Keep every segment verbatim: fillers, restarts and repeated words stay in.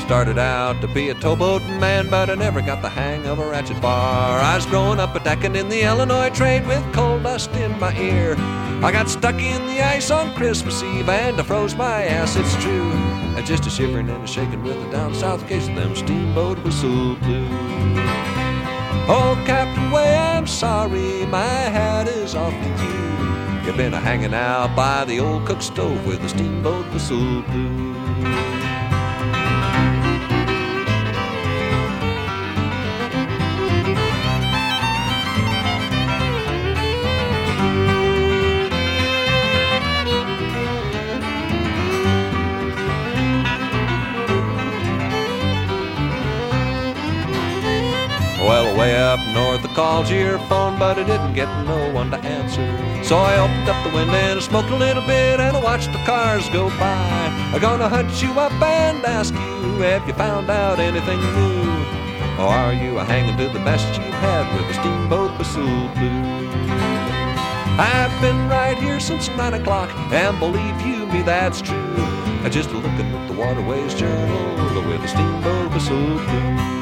started out to be a towboat man, but I never got the hang of a ratchet bar. I was growing up a decking in the Illinois trade with coal dust in my ear. I got stuck in the ice on Christmas Eve and I froze my ass, it's true. I just a shivering and a shaking with a down south case of them steamboat whistle blues. Oh, Captain Way, I'm sorry, my hat is off to you. You've been a hanging out by the old cook stove with the steamboat whistle blues. Well, way up north I called your phone, but I didn't get no one to answer. So I opened up the window and I smoked a little bit and I watched the cars go by. I'm gonna hunt you up and ask you, have you found out anything new? Or are you a hanging to the best you've had with the steamboat whistle blues? I've been right here since nine o'clock, and believe you me, that's true. I just looking at the Waterways Journal with the steamboat whistle blues.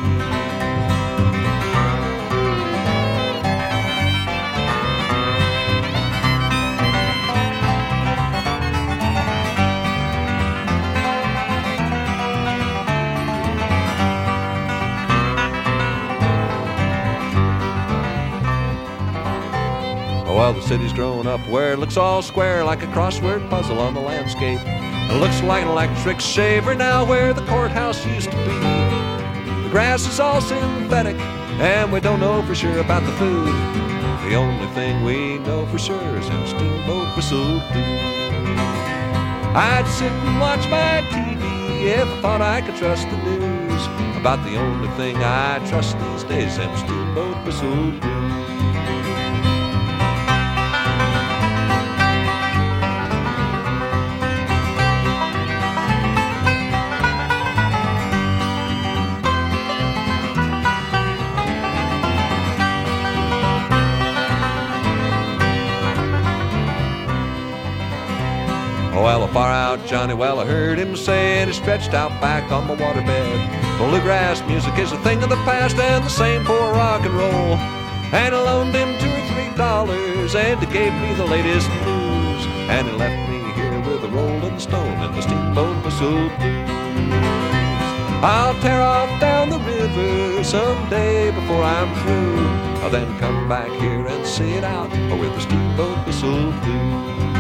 Well, the city's grown up where it looks all square like a crossword puzzle on the landscape. It looks like an electric shaver now where the courthouse used to be. The grass is all synthetic and we don't know for sure about the food. The only thing we know for sure is them steamboat whistle blues. I'd sit and watch my T V if I thought I could trust the news. About the only thing I trust these days, them steamboat whistle blues. Well, far out Johnny, well, I heard him say, and he stretched out back on the waterbed. Bluegrass music is a thing of the past and the same for rock and roll. And I loaned him two or three dollars and he gave me the latest news. And he left me here with a Rolling Stone and the steamboat whistle blues. I'll tear off down the river someday before I'm through. I'll then come back here and see it out with the steamboat whistle blues.